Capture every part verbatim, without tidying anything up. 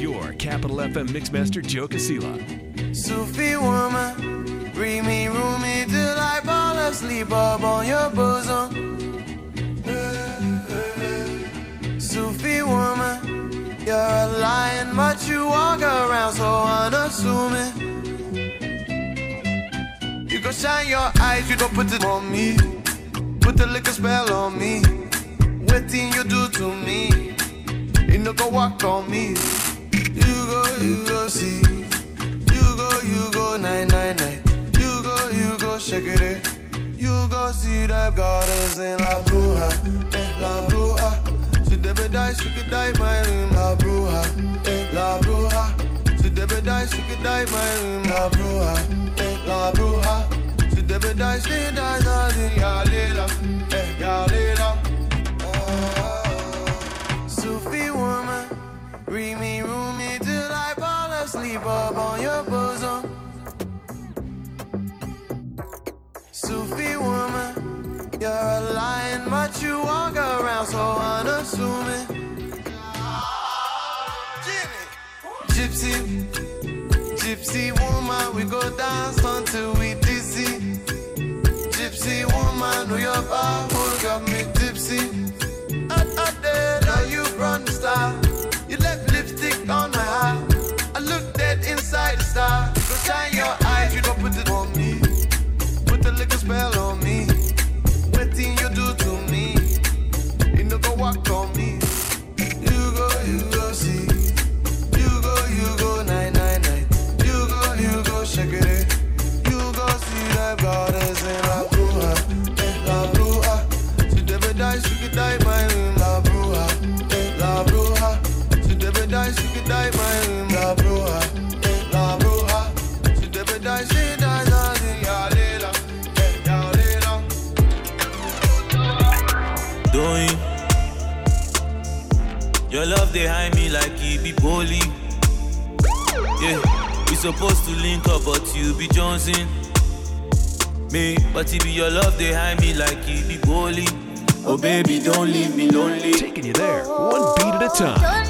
your Capital F M Mixmaster, Joe Casilla. Sufi woman, bring me roomy till I fall asleep up on your bosom. Sufi woman, you're a lion, but you walk around so unassuming. You go shine your eyes, you don't put it on me. Put the liquor spell on me. What thing you do to me? You no go walk on me. You go, you go see. You go, you go nine nine nine. You go, you go shake it. You go see the goddess in La Bruja, eh, La Bruja. She never die, she could die my room, La Bruja, eh, La Bruja. She never die, she could die my room, La Bruja, eh, La Bruja. She never die, she dies nothing, ya later, eh, ya later. Sufi woman, bring me roomy till I fall asleep up on your bosom. Sufi woman, you're a lion, but you walk around so unassuming. Gypsy, gypsy woman, we go dance until we dizzy. Gypsy woman, New York bar, who got me tipsy. I, I did, now you run the star. You left lipstick on my heart. I look dead inside the star. Go shine your eyes, you don't put it on me. Put the liquor spell on me. What thing you do to me? You no go walk on me. You go, you go see. You go, you go nine nine nine. You go, you go shake it. You go see the goddess in La Bruja, eh, La Bruja. She never die, she could die my room, La Bruja, eh, La Bruja. She never die, she could die my room, La Bruja, eh, La Bruja. She never die, she dies nothing, ya later, eh, ya later. Doing your love behind me like it be bully. Yeah, we supposed to link up, but you be Jonesing. Me, but it be your love behind me like it be bully. Oh baby, don't leave me lonely. Taking you there, one beat at a time.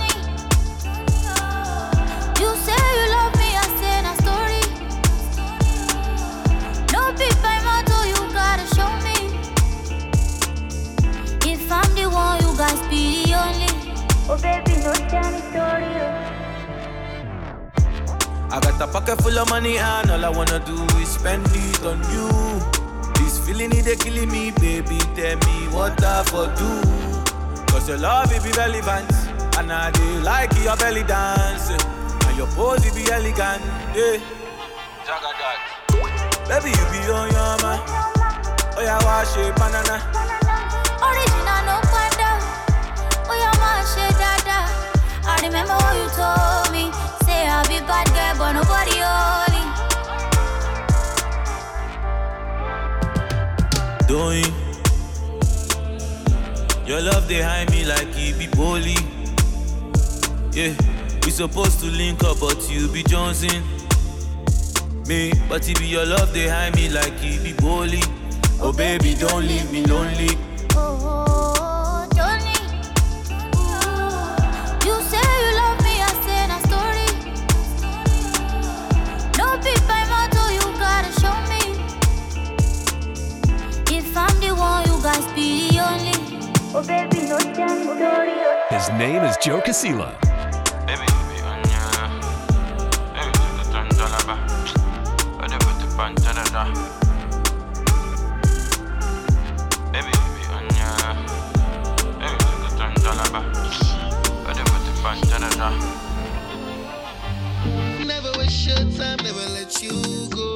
You say you love me, I said a story. No big by motto, you gotta show me. If I'm the one, you guys be the only. Oh baby, no tell story. I got a pocket full of money and all I wanna do is spend it on you. This feeling it they killing me, baby. Tell me what I for do. Cause your love it be relevant, and I do like your belly dance, and your pose it be elegant. Yeah, Jaga that. Baby you be on your man. Oh yeah, wash it banana. Original no panda. Oh yeah, wash it dada. I remember what you told me. Say I'll be bad girl, but nobody only. Doing your love behind me like it be bully. Yeah, we supposed to link up, but you be Jonesing. Me, but it be your love behind me like it be bully. Oh baby, don't leave me lonely. Oh, Johnny. You say you love me, I said a story. No big by motto, you gotta show me. If I'm the one, you guys be the only. Oh baby, no tell story. His name is Joe Casilla. Baby, baby, on ya. Baby, the turn to la ba. I never put the pan to the da. Baby, baby, on ya. Baby, the turn to la ba. I never put the pan to the da. Never waste your time, never let you go.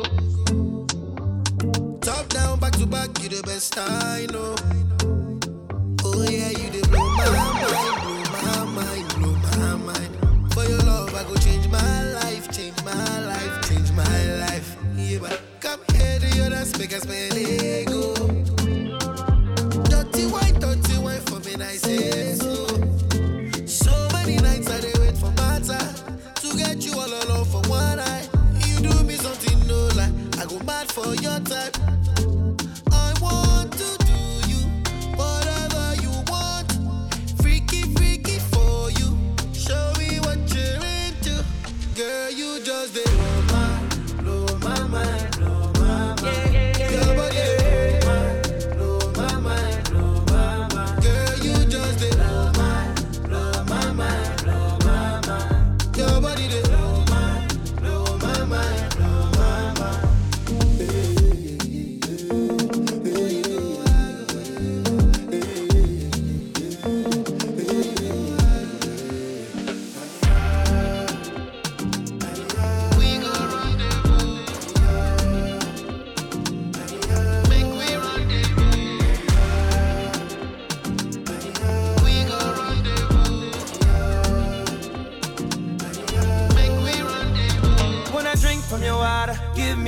Top down, back to back, you the best I know. Oh yeah, you the blow my mind, blow my mind, blow my mind. For your love, I go change my life, change my life, change my life. Yeah, but come here to your dance, make us spell ego. Dirty wine, dirty wine for me, I say so. So many nights I dey wait for my time to get you all alone for one night. You do me something no lie, I go mad for your type. I want to do you whatever you want. Freaky, freaky for you. Show me what you're into.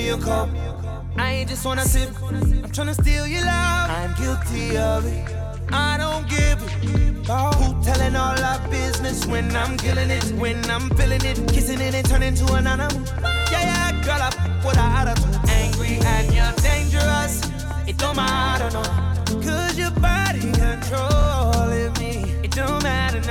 me a cup. I ain't just wanna sip, I'm tryna steal your love. I'm guilty of it, I don't give it. Oh, who telling all our business when I'm killing it, when I'm feeling it, kissing it and turning to an animal. Yeah, yeah, girl, I put her attitude. Angry and you're dangerous, it don't matter, no. Cause your body controlling me, it don't matter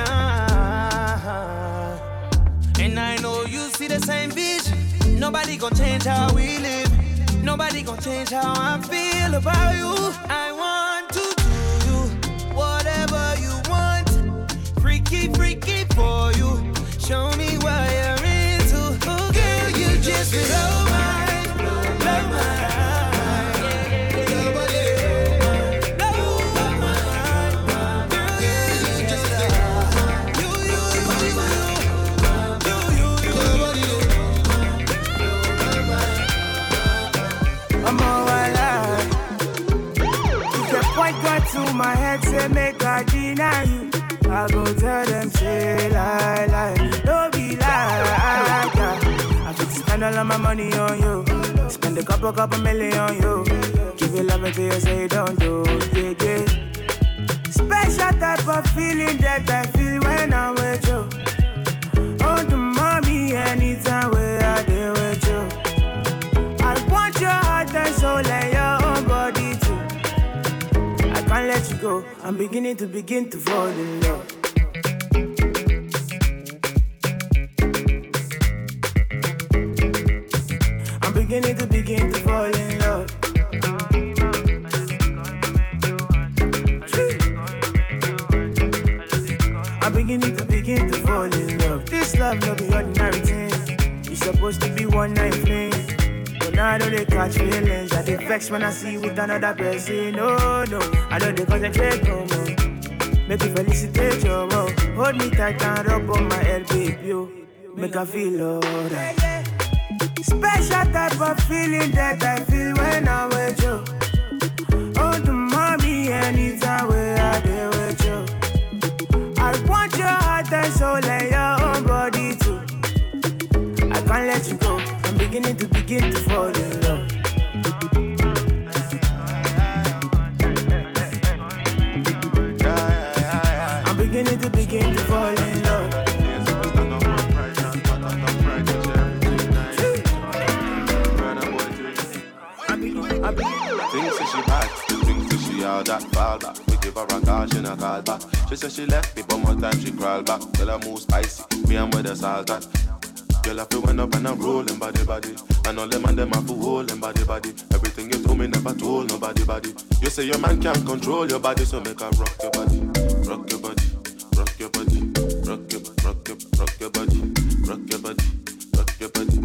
now. And I know you see the same vision. Nobody gon' change how we live. Nobody gon' change how I feel about you. I want to do you whatever you want. Freaky, freaky for you. Show me what you're into. Oh, girl, you just blow my, blow my. To my head, say make I deny you. I go tell them, say lie, lie. Don't be lie, I fit spend all of my money on you. Spend a couple, couple million on you. Give you love until you say don't do, yeah, yeah. Special type of feeling that I feel when I'm with you. Oh, the mommy, anytime where I deal with you. I want your heart and soul and your own body too. Can't let you go. I'm beginning to begin to fall in love. I'm beginning to begin to fall in love. I'm beginning to begin to fall in love. This love no be ordinary thing. It's supposed to be one night fling. Now I know they catch feelings. I get vexed when I see you with another person. No, no, I know they concentrate no more. Make you felicitate your love. Hold me tight and rub on my head, baby. Make I feel alright. Special type of feeling that I feel when I'm with you. Oh, the mommy, anytime where I deal with you. I want your heart and soul and your own body too. I can't let you go. I'm beginning to begin to fall in love. I'm beginning to begin to fall in love. Things that she bad, things that she all that fall back. We give her a call, she not call back. She said she left me, but more time she crawl back. Tell her move spicy, me and with the salt at. Girl, I feel when up and I'm rolling body body. And all them and them have to hold them body body. Everything you told me never told nobody body. You say your man can't control your body, so make her rock your body, rock your body, rock your body, rock your, rock your, rock your body, rock your body, rock your body.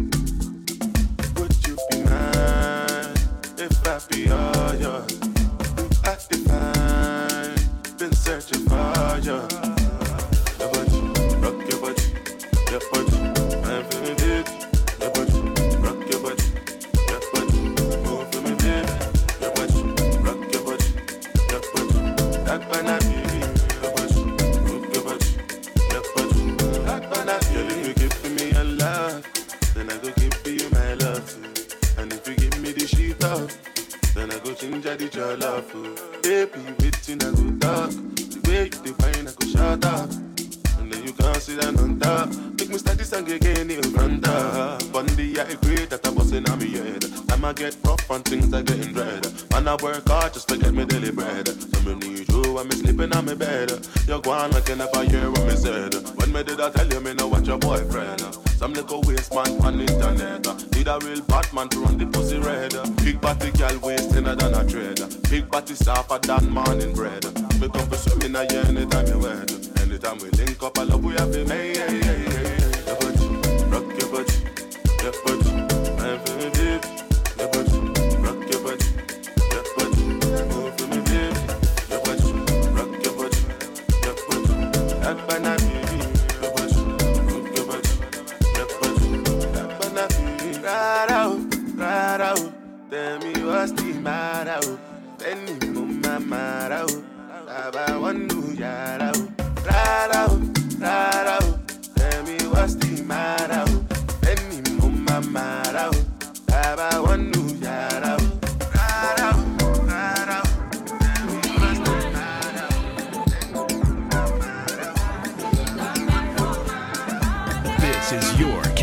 Would you be mine if I be all yours? I define, been searching for you. Your body, rock your body, your body. I'm feeling it, your body, rock your body, your body, move for me, baby, your body, rock your body, your body, that banana baby, your body, move your body, your body, that banana. Girl, if you give me your love, then I go give you my love too. And if you give me the sheet up, then I go change the your love too. Baby, waiting I go talk, the way you define I go shut up. And then you can't sit down on top. Make me start this song again in front of Bundy, I agree that I'm busting on me head. Time I get rough and things are getting dread. Man, I work hard just to get me daily bread. So me need you when me sleeping on me bed. You're gone like you never hear what me said. When me did I tell you me know what your boyfriend? Some little waste man on internet. Need a real Batman to run the pussy red. Big body girl wasting than a trade. Big body softer than morning bread. Me come for swimming a year anytime you wed. Anytime we link up, I love we have to make. Hey, hey, hey, hey. Your body, rock your body, your body. I'm feeling deep. Your body, rock your body, your body. Move for me, baby. Your body, rock your body, your body. That banana baby. Your body, rock your body, your body. That banana baby. Rara, rara, tell me what's the matter? Tell me, mama, rara, Baba, one do yara. Rara, rara, tell me what's the matter? Tell me, mama, rara, Baba, one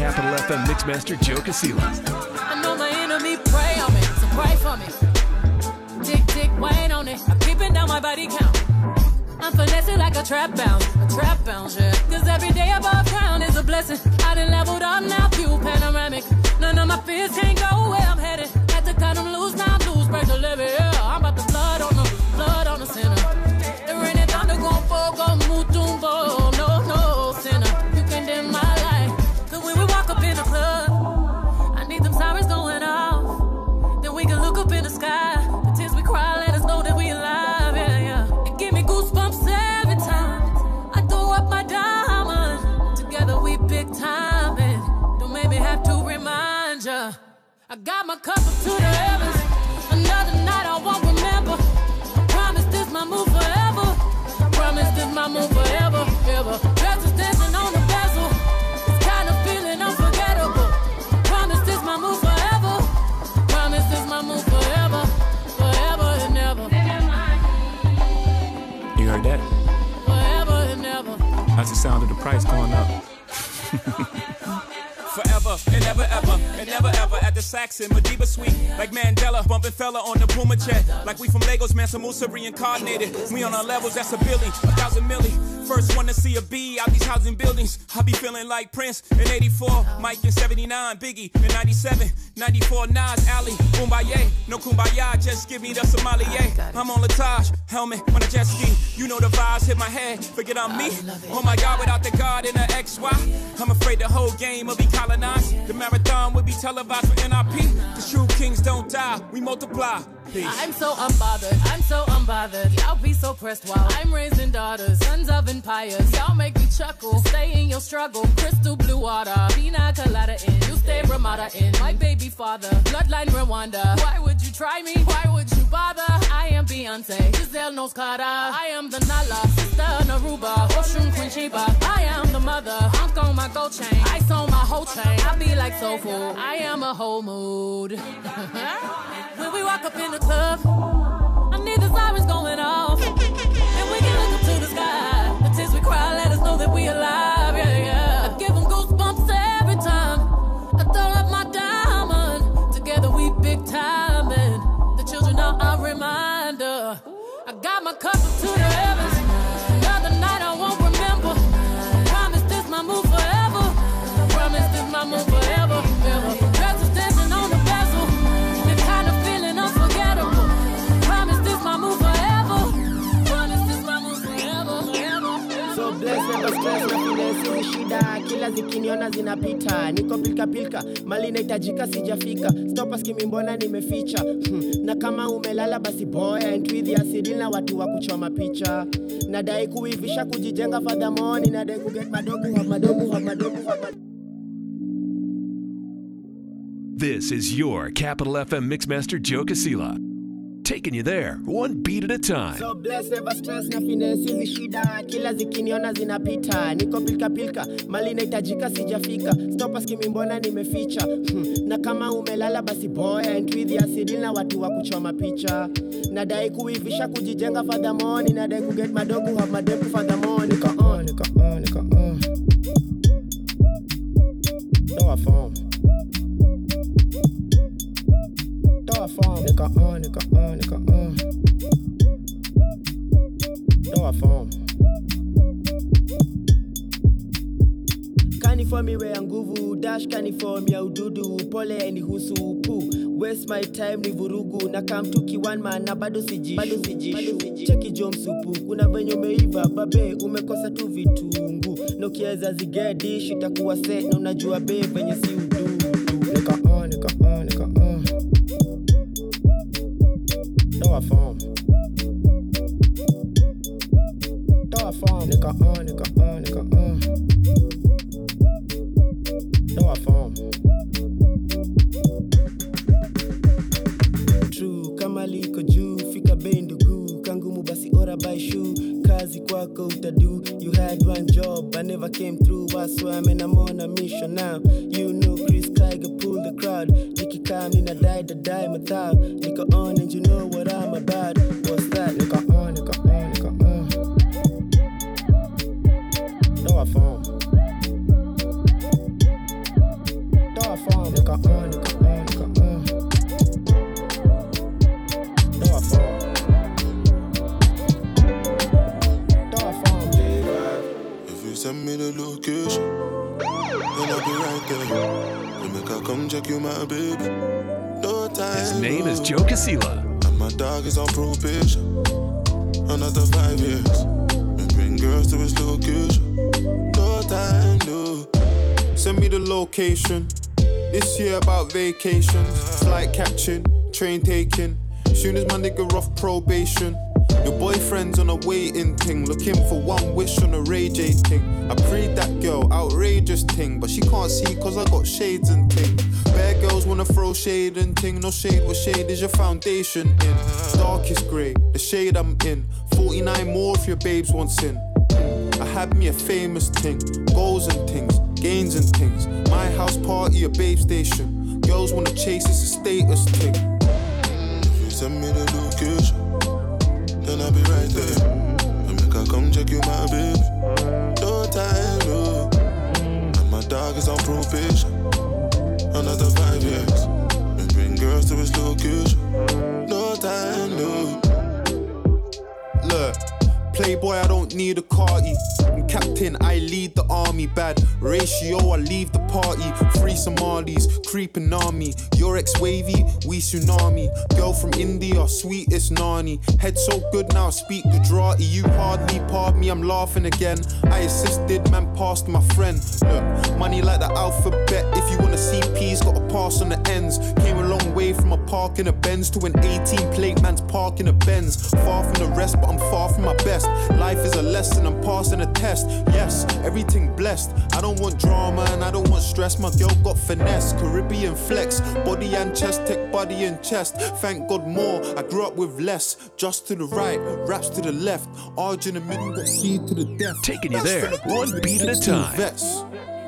Capital F M Mixmaster Joe Casilla. I know my enemy pray on me, so pray for me. Tick, tick, wait on it. I'm keeping down my body count. I'm finessing like a trap bounce, a trap bounce, yeah. Cause every day above ground is a blessing. I done leveled up now, view panoramic. None of my fears can't go where I'm headed. Had to cut them loose, now lose, break the levy, yeah. I'm about to flood on the, flood on the center. The rain and thunder gon' fall, gon' move, tumbo. No, no, sinner, you can dim my light. Cause when we walk up in the club, I need them sirens going off. Then we can look up in the sky. The tears we cry, let us know that we alive, yeah, yeah. And give me goosebumps every time I throw up my diamond. Together we big time, and don't make me have to remind ya. I got my cup up to the heavens. Another night I won't remember. I promise this my move forever. I promise this my move forever, ever. Dresses dancing on the bezel. This kind of feeling unforgettable. Promise this my move forever. Promise this my move forever, forever and ever. You heard that? Forever and ever. That's the sound of the price going up. Forever and ever, ever, and never ever at the Saxon, Madiba Suite. Like Mandela, bumping fella on the Puma jet. Like we from Lagos, Mansa Musa reincarnated. We on our levels, that's a Billy, a thousand milli. First one to see a B out these housing buildings. I be feeling like Prince in eighty-four, Mike in seventy-nine, Biggie in ninety-seven, ninety-four, Nas, Ali, Kumbaya. No Kumbaya, just give me the sommelier. I'm on Latage, helmet on a jet ski. You know the vibes hit my head, forget I'm me. Oh my God, without the God in the X Y, I'm afraid the whole game will be colonized. The marathon will be televised for N I P. The true kings don't die, we multiply. Peace. I'm so unbothered, I'm so unbothered. Y'all be so pressed while I'm raising daughters, sons of empires. Y'all make me chuckle, stay in your struggle. Crystal blue water, pina colada in. You stay Ramada in, my baby father. Bloodline Rwanda. Why would you try me? Why would you bother? I am Beyonce, Giselle knows Carter. I am the Nala, sister Naruba, Oshun Queen Sheba. I am the mother, Hunk on my gold chain. Ice on my whole chain, I be like soul food. I am a whole mood. When we walk up in the club, I need the sirens going off. And we can look up to the sky. The tears we cry, let us know that we alive, yeah, yeah. I give them goosebumps every time I throw up my diamond. Together we big time, and the children are a reminder. I got my cup up to the heavens. Another night I won't remember. Promise this my move forever. Promise this my move forever, ever. Dresses dancing on the bezel. The kind of feeling unforgettable. Promise this my move forever. Promise this my move forever, ever. So blessed, never stress, na finesse shida. Kila zikiniona zinapita. Niko pilka pilka, mali nahitajika sijafika. Stop asking mbona nimeficha. Hmm. Na kama umelala basi boy and with ya sidil na watu wa kuchoma picha. Nadai kuivisha kujijenga furthermore. Nadai kuget madogo have madogo have madogo have madogo. This is your Capital F M Mixmaster Joe Casilla, taking you there one beat at a time. So blessed, never stress, na finesse hizi shida. Kila zikiniona zinapita. Niko pilka pilka, mali nahitajika sijafika. Stop asking mbona nimeficha. Hmm. Na kama umelala basi boy and with ya sidil na watu wa kuchoma picha. Nadai kuivisha kujijenga furthermore. Nadai kuget madogo have madogo furthermore. Nika on, nika on, nika on. Do a form. Do a form. Nika on, nika on, nika on. Do a form. Kanifomi we nguvu, dash kanifomi ya ududu. Pole ni husu pu. Waste my time ni vurugu. Na kamtuki one man na bado siji Bado siji Cheki jom supu. Kuna venye umeiva babe umekosa tu vitungu. Nokieza zigedi shitakuwa set. Na unajua babe venye si udu. Nika on, nika on, nika on. Do a form. Do a form. Nika on, nika on, nika on. Do a form. True, kama liko juu, fika bei ndugu. Kangumu basi ora buy shoe. Kazi kwako utadu. You had one job, I never came through. I swear man, I'm on a mission now. You know Chris Tiger pull the crowd. Nikikam nina die the die mathao. Nika on and you know what I'm about. What's that? Nika on, nika on, nika on. Do a form. my baby. No time. His name is Joe Casilla. And my dog is on probation. Another five years. We bring girls to his location. No time, no. Send me the location. This year about vacations. Flight catching, train taking. Soon as my nigga off probation. Your boyfriend's on a waiting thing. Looking for one wish on a Ray J thing. I prayed that girl, outrageous thing. But she can't see cause I got shades and thing. Bad girls wanna throw shade and ting. No shade, what shade is your foundation in? Darkest grey, the shade I'm in. forty-nine more if your babes want sin. I had me a famous ting. Goals and things, gains and things. My house party, a babe station. Girls wanna chase, it's a status thing. If you send me the location, then I'll be right there. I make her come check you, my baby. No time, no. And my dog is on probation. Another five years. We bring girls to his location. No time, no. Look, playboy, I don't need a carty. I'm captain, I lead the army. Bad ratio, I leave the party. Free Somalis, creeping army. Your ex-wavy, we tsunami. Girl from India, sweetest nani. Head so good now, I speak Gujarati. You hardly pardon me, I'm laughing again. I assisted, man passed my friend. Look, money like the alphabet. If you wanna see P's, gotta pass on the ends. Came a long way from a park in a Benz to an eighteen plate man's park in a Benz. Far from the rest, but I'm far from my best. Life is a lesson, I'm passing a test. Yes, everything blessed. I don't want drama and I don't want stress. My girl got finesse, Caribbean flex. Body and chest, tech body and chest. Thank God more, I grew up with less. Just to the right, raps to the left. Arj in the middle, got C to the death. Taking you there, one beat at a time. Vets.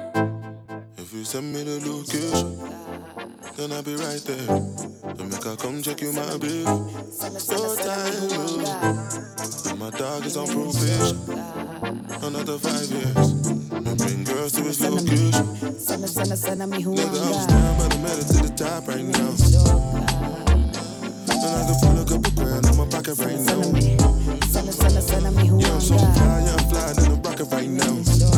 If you send me the location, then I'll be right there. To make her come check you, my baby. No time, no. And my dog is on probation. Another five years. We bring girls to his location. Nigga, I'm down, but I'm headed to the top right now. And I can pull a couple grand in my pocket right now. Yeah, I'm so fly, yeah, I'm flying in the rocket right now.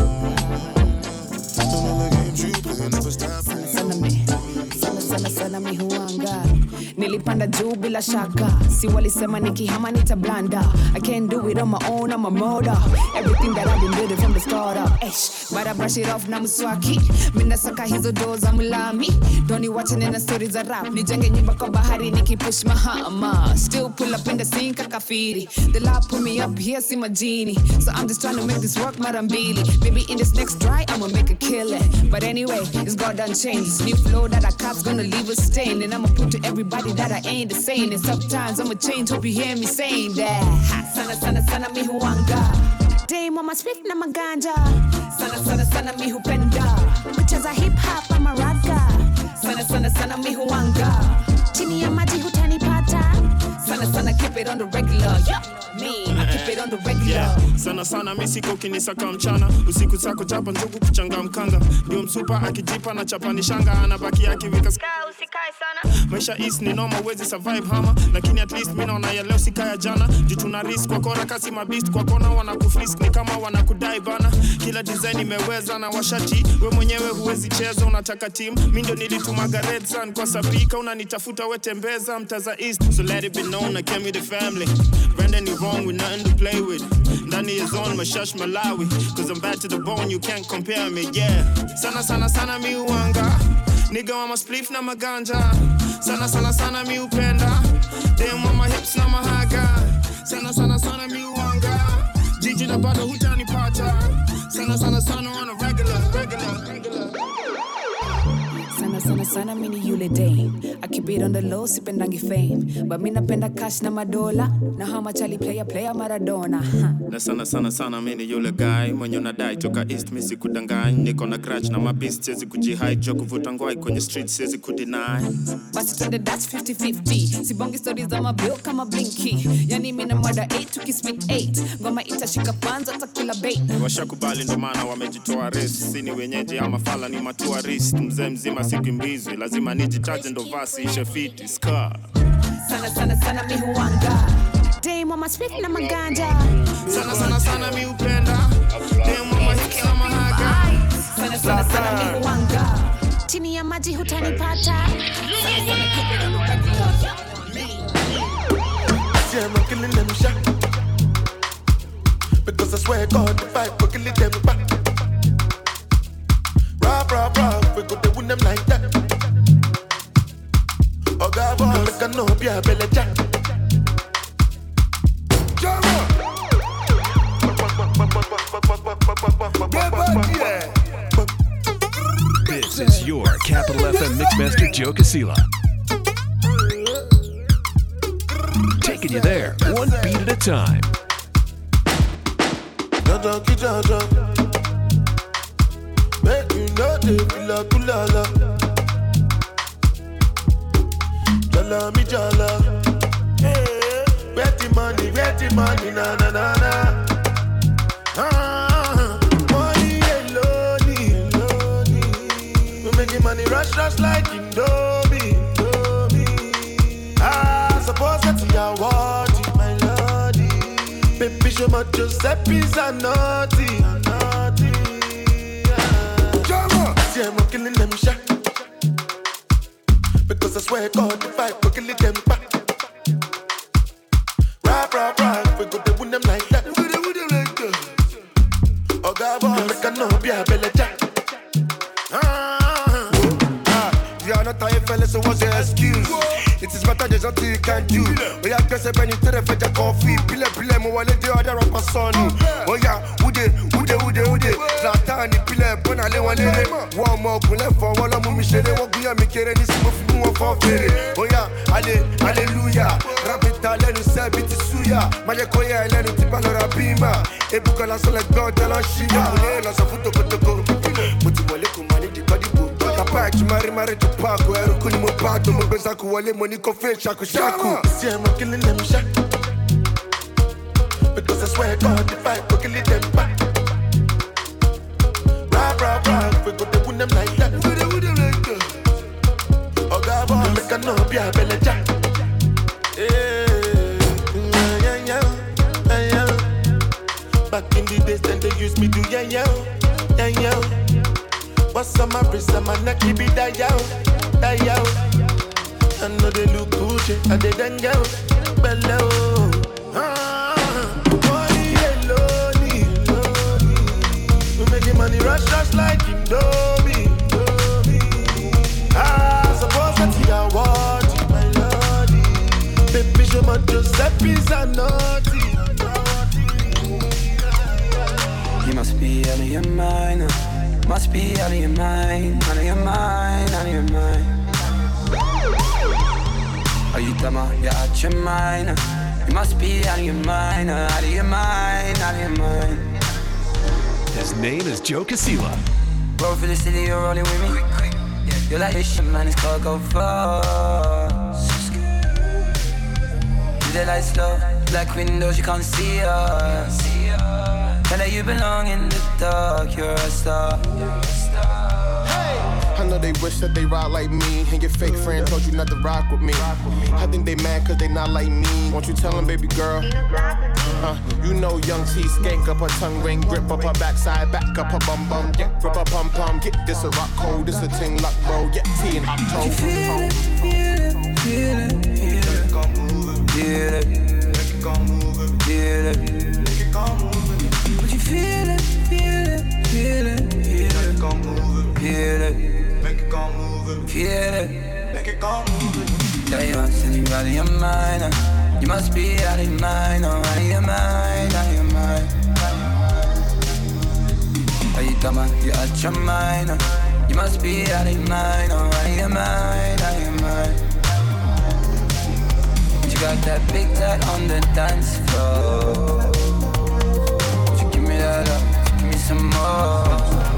Don't know the games you play, never stop right now. Sana sana mi huanga. Nilipanda juu bila shaka. Si walisema nikihama nitablanda. I can't do it on my own, I'm a murder. Everything that I've been building from the start up. Esh, but I brush it off na mswaki. Minda saka hizo doors za mulami. Doni watching in the stories za rap. Nijenge nyumba kwa bahari nikipush mahama. Still pull up in the scene kakafiri. The lab put me up here, see my genie. So I'm just trying to make this work marambili. Maybe in this next try, I'ma make a killing. But anyway, it's God done changed. This new flow that I cop's gonna leave a stain. And I'ma prove to everybody that I ain't the same. And sometimes I'ma change, hope you hear me saying that. Sana sana sana mi huanga. Dame on my split na maganja. Sana sana sana mi hupenda. Kucheza hip hop ama raga. Sana sana sana mi huanga. Chini ya maji hutanipata. Sana sana keep it on the regular. Yeah. Me, I keep it on the regular. Yeah. Sana sana mi siko kinisaka mchana. Usiku sako chapa ndugu kuchanga mkanga. Ndio msupa akijipa na chapa ni shanga. Anabaki akiwika ska usikae sana. Maisha is ni normal wezi survive hama. Lakini at least mi naona ya leo sikaya jana. Juu tuna risk kwa kora kasi mabist. Kwa kona wanakufrisk ni kama wanakudai bana. Kila design imeweza na washati. We mwenyewe huwezi cheza unataka team. Mi ndio nilitumaga red sun kwa sapika. Unanitafuta we tembeza mtaza east. So let it be known I came with the family. Brandon you wrong with nothing to play with. Ndani is on mashash Malawi. Cause I'm bad to the bone, you can't compare me, yeah. Sana sana sana mi uanga. Nigga mama spliff na maganja. Sana sana sana mi upenda. Damn mama hips na mahaga. Sana sana sana mi uanga. Jiji na bado hutani pata. Sana sana sana on a regular, regular, regular. Sana sana sana mini yule dame. I keep it on the low, sipendangi fame. But mina penda cash na madola. Na how much ali player player Maradona. Huh. Na sana sana sana mini yule guy. Mwenye unadai toka east misi kudangany. Niko na grudge na mabist sezi kujihide. Joko vuta ngwai kwenye street sezi kudeny. Basi twende that's fifty fifty. Sibongi stories za mabill kama blinky. Yani mina mada eight tukismith eight. Ngoma itashika fans atakula bait. Washakubali ndo maana wamejitoa race. Sini wenyeji ama fala ni matourist. Mzee mzima sikimbizi. Lazima nijitaje ndo vasi ishe fiti. Scar. Sana sana sana mi huanga. Dame on my split na maganja. Sana sana sana mi upenda. Dame on my hips na mahaga. Sana sana sana mi huanga. chini ya maji hutanipata. See, I'm not killing them shot. Because I swear God, if I go kill them back. Rob, rob, rob, we go to win them like that. Oh God, boy, make a no be a belly jack. This is your Capital F M Mixmaster Joe Casilla. Taking you there, one beat at a time. Make you know they feel like kulala. Jala mi jala. Where the money, where the money, na na na na. Ah, money alone, alone. We making money rush, rush like Indomie, Indomie. Ah, suppose that's your word, my lordy. Baby, show my Giuseppe's a naughty, a naughty. See, I'm not killing them shot. Because I swear God, if I go kill them back. Rap, rap, rap, we go to win them like that. We go to win them like that. Oh God, boy, make a no be a belly jack. Ah, you are not a fella, so what's your excuse? It is better there's nothing you can do. Oh yeah, guess I've been into the fetch a coffee. Pile, pile, mo wale de other rapper son. Oh yeah, ude, ude, ude, ude. Zlatani, pile, pona le wale. One more, kule for wala mu mishele. Waguya mikere ni simu fimu wa fafere. Oh yeah, ale, hallelujah. Rapita le nu sebi ti suya. Maje koya ele nu tipa lo rabima. Ebuka la sole god la shida. Mune la sa futo kotoko. Muti wale kumani di kodi bu. Kapa ki mari mari to pako. Eru kuni mo pato mo benza ku wale money kofe shaku shaku. See, I'm not killing them shot. Because I swear God, if I go kill them back. Rap, rap, rap, we go to win them like that. We go to win them like that. Oh God, boy, make a no be a belly jack. Yeah, yeah, yeah, yeah, yeah. Back in the days, then they used me to yeah, yeah, yeah, yeah. What's on my wrist and my neck, keep it that yow, that yow. I know they look good, I they done go below. Ah, money alone, alone. We making money rush, rush like Indomie, Indomie. Ah, suppose that's your word, my lordy. Baby, show my Giuseppe's a naughty, naughty. You must be out of your mind. Must be out of your mind, out of your mind, out of your mind. Are you dumb? You're out your mind. You must be out of your mind, out of your mind, out of your mind. His name is Joe Casilla. Roll for the city, you're rolling with me. You're like this shit, man, it's called go fast. The lights low, black windows, you can't see us. Tell her you belong in the dark, you're a star. I know they wish that they ride like me. And your fake friend told you not to rock with me. I think they mad cause they not like me. Won't you tell them, baby girl? Uh, you know young T skank up her tongue ring, grip up her backside, back up her bum bum. Yeah, grip her pum pum. Get this a rock cold, this a ting lock bro. Yeah, T in October. Feel it, feel it, feel it, feel it, feel it, feel it, feel it. Would you feel it, feel it, feel it, feel it, feel it, make it go move, feel it, make it go move. Yeah, you must be out of your mind. Uh. You must be out of your mind, oh, out of your mind, out of your mind. Are you dumb? You're out your mind. Uh. You must be out of your mind, oh, out of your mind, out of your mind. You got that big tat on the dance floor. Give me some more.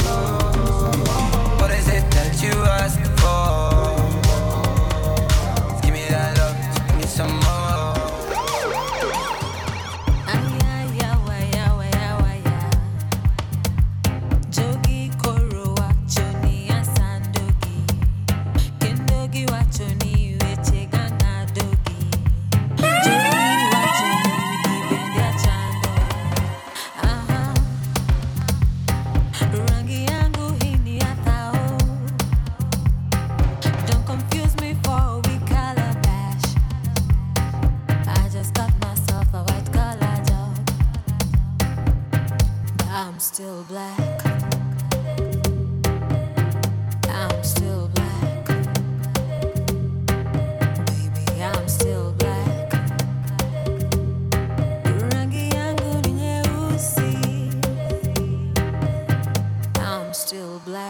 What is it that you ask for? Give me that love, give me some more. Jogi koro wa choni asandogi. Kendogi wa choni weche gana dogi. Jogi wa choni wiki bende I'm still black. I'm still black. Baby, I'm still black. Rangi yangu ni nyeusi. I'm still black.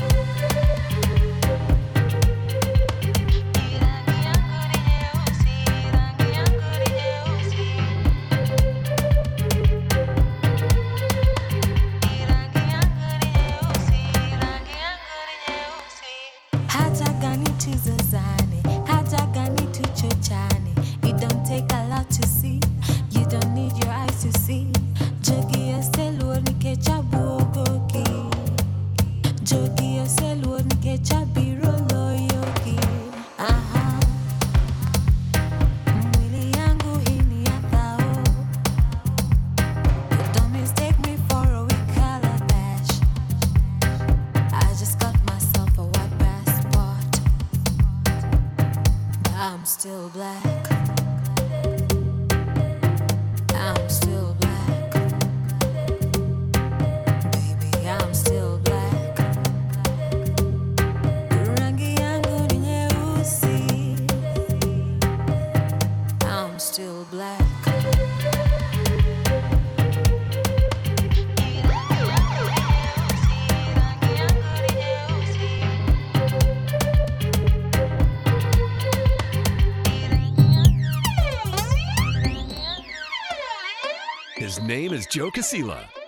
Hata gani tuzozane, hata gani tuchochane. It don't take a lot to see. You don't need your eyes to see. Jogi yoselur nike chabuogoki. Jogi yoselur nike chabiro loyoki. Aha. Mwili yangu hii ni ya thao. Don't mistake me for a weak calabash. I just got myself a white passport. I'm still black. I'm still black. Baby, I'm still black. Rangi yangu ni nyeusi. I'm still black. His name is Joe Casilla.